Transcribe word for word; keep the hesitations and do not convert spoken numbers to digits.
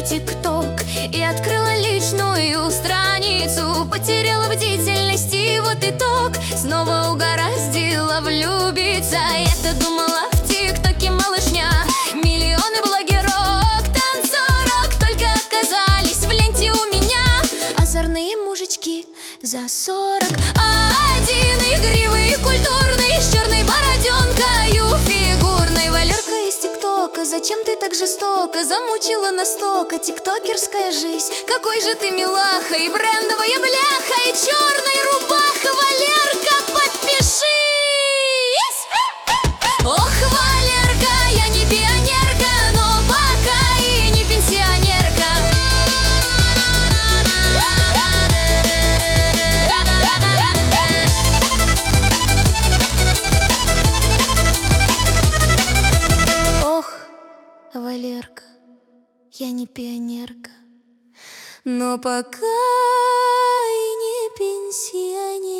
тик-ток и открыла личную страницу. Потеряла бдительность, и вот итог. Снова угораздило влюбиться. Я-то думала, в тик-токе малышня, миллионы блогерок, танцорок, только оказались в ленте у меня озорные мужички за сорок. А один игривый, культурный, с черной бороденкою фигурной. Валерка из тиктока, зачем ты так жестоко замучила настолько тиктокерская жизнь? Какой же ты милаха, и брендовая бляха, и черная рубаха. Валерка, подпишись! Ох, Валерка, я не пионерка, но пока и не пенсионерка. Ох, Валерка, я не пионерка, но пока и не пенсионерка.